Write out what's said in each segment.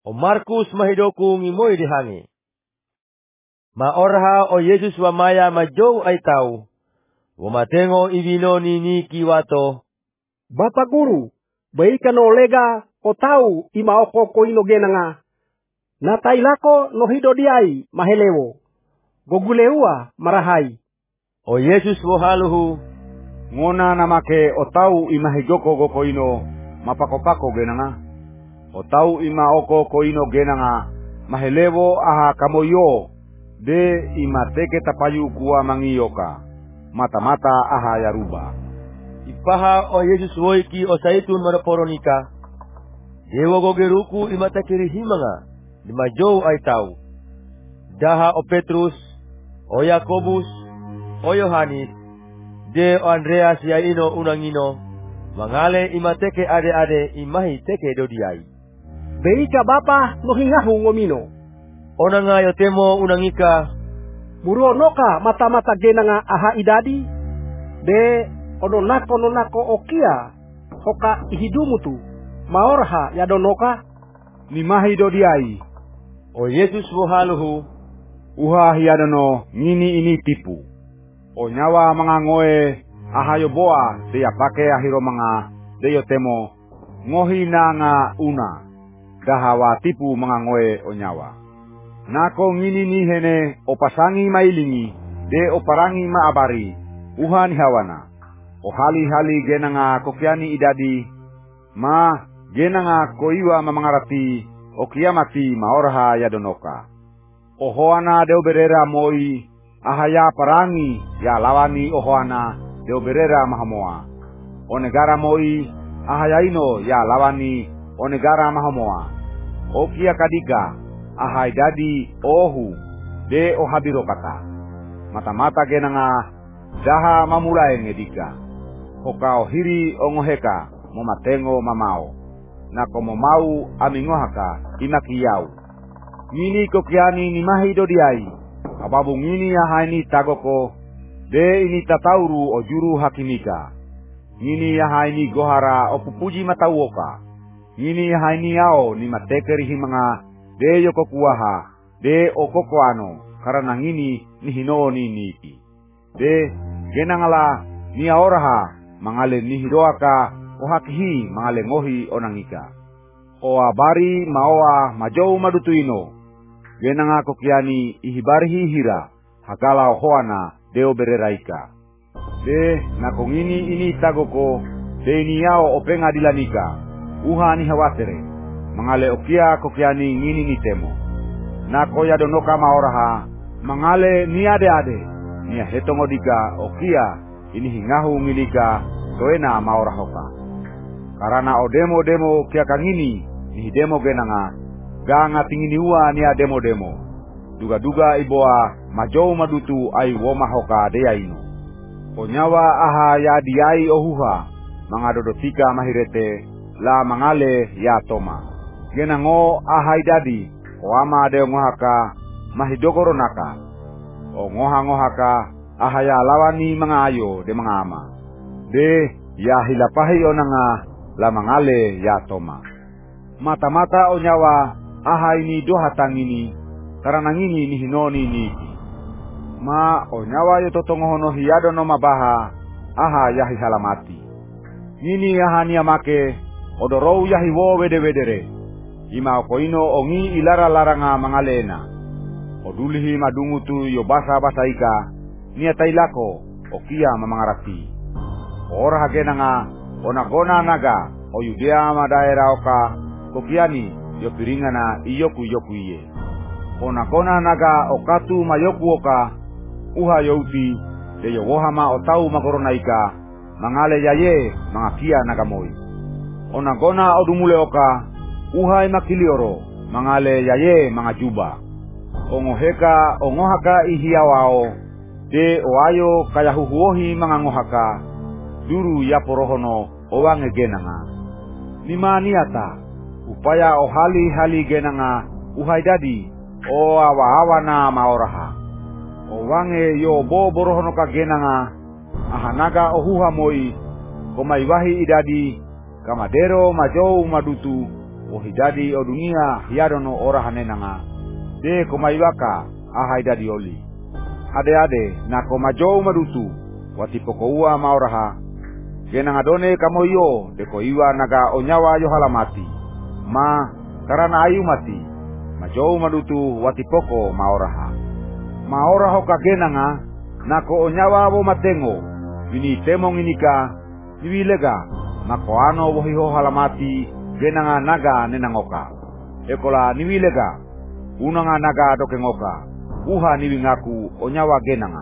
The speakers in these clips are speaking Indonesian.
O Markus mahidoku ngimoy dihangi. Maorha o Yesus wa maya majou ay tau. Wamatengo ibino ni kiwato. Bapak Guru, baika no lega o tau imaoko ko ino genanga. Natailako no hido diai mahelewo. Goguleua marahai. O Yesus wo haluhu. Ngona namake o tau imahigoko go koino mapako-pako genanga. O tau imaoko koino genanga mahelewo aha kamoyo de imateke tapayu kuwa mangiyoka. Mata-mata aha yaruba. Ipaha o Yesus woiki o saitun maraporonika. Dewa gogeruku imatakiri himanga. Dimajou ay tau. Daha o Petrus, o Yakobus, o Yohanes, de o Andreas yaino unangino. Mangale imateke ade-ade imahi teke dodiai. Beika bapa no hingahu ngomino. Onanga yotemo unangika. Muronoka mata-mata genanga aha idadi. De ononako okia. Hoka ihidumu tu. Maorha yadonoka. Nimahi dodiai. O Yesus wohaluhu. Uha hiadono ngini ini tipu. O nyawa mga ngoe ahayo boa deya pake ahiro mga deyo temo ngohi na nga una. Dahawa tipu mga ngoe o nyawa. Nako ngini ni hene o pasangi mailingi de o parangi maabari. Uha ni hawana. O hali-hali genanga kokiani idadi. Ma genanga koiwa mamangarati o kiamati maorha yadonoka. O hoana deo berera moi ahaya parangi ya lawani o hoana deo berera mahamoa. O negara moi ahaya ino ya lawani o negara mahamoa. O kia kadiga ahai dadi ohu de o habiro kata. Mata-mata genanga daha mamulai ngedika. Hoka o hiri o ngoheka momatengo mamao. Nako momau amingohaka imakiyau. Ngini kokiani ni mahi dodiai. Ababu ngini ahai tagoko. De ini tatauru o juru hakimika. Ngini ahai ni gohara o pupuji matauoka. Ngini ahai ni ao ni matekeri himanga. De yoko kuaha. De o kokoano. Karena ngini ni hino ni niki. De genangala ni aoraha. Mangale ni hidoaka. O hakihi mangale ngohi onangika. O abari maoa majou madutuino. Genanga kokiani ihibarihi hira. Hakala hoana deo bereraika. De nakongini ini tagoko. De ini yao openga dilanika. Uha ni hawatere. Mangale okia kokiani ngini ni temo. Nako yadonoka maoraha. Mangale ni ade-ade. Nia hetongodika okia. Ini hingahu ngilika. Soena maorahoka. Karena o demo-demo kia kangini. Ni demo genanga. Ganga tingini ua nia demo-demo. Duga-duga iboa majou madutu ai woma hoka dea ino. O nyawa aha ya diai ohuha. Mangadodotika mahirete. La mangale ya toma. Genango aha idadi. O ama deo ngohaka. Mahidokoronaka. O ngoha-ngohaka. Aha ya lawani mga ayo de mga ama. De ya hilapahi onanga. La mangale ya toma. Mata-mata o nyawa aha ini dohatang ini. Karena ngini ni hinoni niki. Ma o nyawa yo totongohono hiyado no mabaha. Aha yahi halamati. Ngini aha niamake. Odorou yahi wo wede-wedere. Ima koino ongi ilara-laranga mangalena. Odulihi madungutu yo basa-basa ika. Nia tailako okia mamangarati. Ora hagenanga onagona naga. O Yudea ma daerah oka. Kokiani yo piringana iyoku iye. Onagona naga okatu mayoku oka. Uha yauti. De yo wohama otau magoronaika. Mangale yaye mangakia nagamoi. Onagona odumule oka. Uha imakilioro. Mangale yaye mangajuba. Ongoheka ongohaka ihiawao. De oayo kayahuhuohi mangangohaka. Duru ya porohono owange genanga. Nima niata. Upaya o hali-hali genanga uhaidadi o awa-awa na maoraha. O wange yo bo borohono ka genanga ahanaga ohuha moi komaiwahi idadi kamadero majou madutu wohidadi o dunia hiadono ora hanenanga, de komaiwaka ahai dadi oli. Ade-ade na komajou madutu, watipoko ua maoraha, genang adone kamoyo de koiwa naga onyawa yo halamati, ma karana ayu mati, majou madutu watipoko maoraha. Maoraho kagenanga, nako onyawa wo matengo, wini temong inika, niwilega, nako ano wohiho halamati, genanga naga nenangoka. Ekola niwilega, unanga naga dokengoka, uha niwingaku onyawa genanga.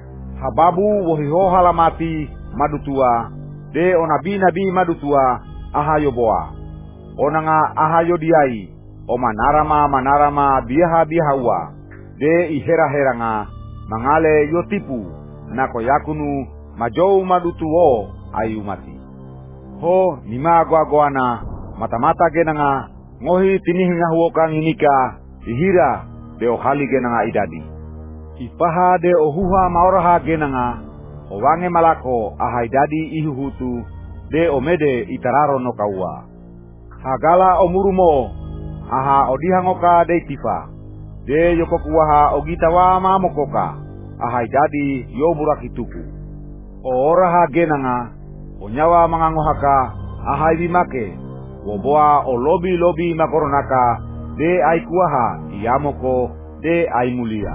Hababu wohiho halamati madutua, de onabi-nabi madutua ahayo boa. Onanga ahayo diai, o manarama biaha ua, de ihera-heranga, mangale yotipu, nako yakunu majou madutuo ayu mati. Ho nima goa-goana, mata-mata genanga, ngohi tinihinga huokang inika, ihira de ohali genanga idadi. Ipaha de ohuha maoraha genanga, owange malako ahai dadi ihuhutu, de omede itararo no kaua. Hagala omurumo, aha odihangoka de tifa, de yokokuaha ogitawa mamokoka, ahai dadi yoburakituku. Oraha genanga, onyawa mangangohaka, ahai bimake, woboa o lobi makoronaka, de aikuaha iamoko, de aimulia.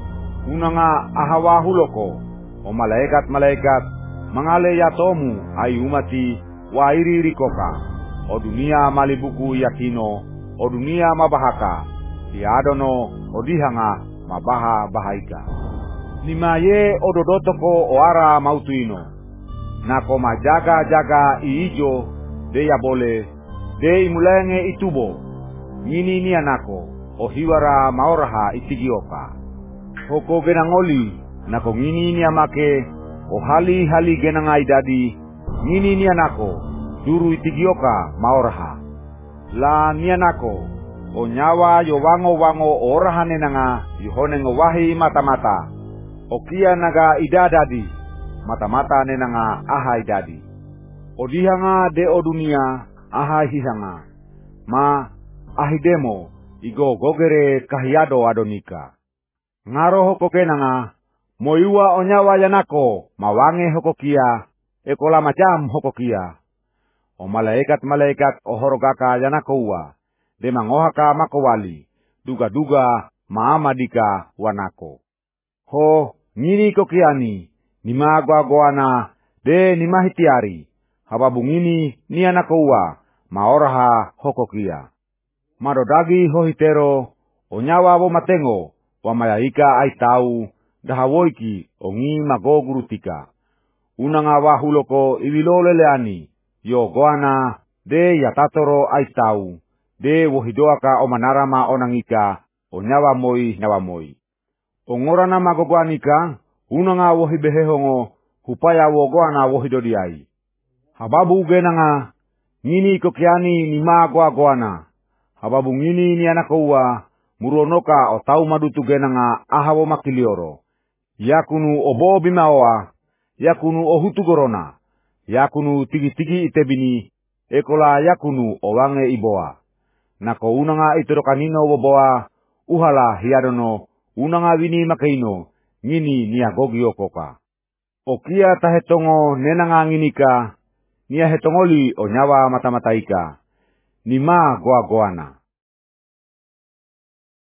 Unanga ahawa huloko, o malaikat, mangale yatomu ayumati wa iri koka, o dunia malibuku yakino, o dunia mabahaka, iadono odihanga mabaha bahaika. Nimaye ododotoko oara mautuino, nako majaga iijo, de yabole, de imulenge itubo, ngini ni anako, o hiwara maoraha itigioka. Hoko genangoli, nako ngini ni amake, o hali genanga idadi, ngini ni anako, duru itigioka maoraha. La ni anako, o nyawa yo wango oraha nenanga, yohonengo wahi mata-mata, o kia naga idadadi, mata-mata nenanga aha idadi. O dihanga de o dunia, aha hihanga, ma ahidemo, igo gogere kahiado adonika. Ngaro hoko kenanga, moiwa onyawa yanako, mawange hoko kia, ekola macam hoko kia. O malaikat o horogaka yanako ua, de mangohaka makowali, duga maamadika wanako. Ho, ngini kokiani, nima goa-goana, de nima hitiari, hababu ngini ni anako ua, maoraha hoko kia. Madodagi hohitero, onyawa wo matengo, wa malaika ai tau, dahawoiki ongi magogurutika. Unanga wa huloko iwiloleleani, yo goana, de yatatoro ai tau, de wohidoaka o manarama onangika, onyawa moi. Ongorana magogoanika, unanga wohibehehongo, hupaya wo goana wohidodiai. Hababu genanga, ngini kokiani ni ma goa-goana. Hababu ngini ni anakoua, muronoka o tau madutu genanga ahawo makilioro. Yakunu obo bimaoa, yakunu ohutu gorona, yakunu tigi itebini, ekola yakunu owange iboa. Nako unanga itorokanino woboa, uhala hiadono, unanga wini makaino, ngini niagogi okoka. Okia tahetongo nenanga nginika, nia hetongoli o nyawa mata-mataika, nima goa-goana.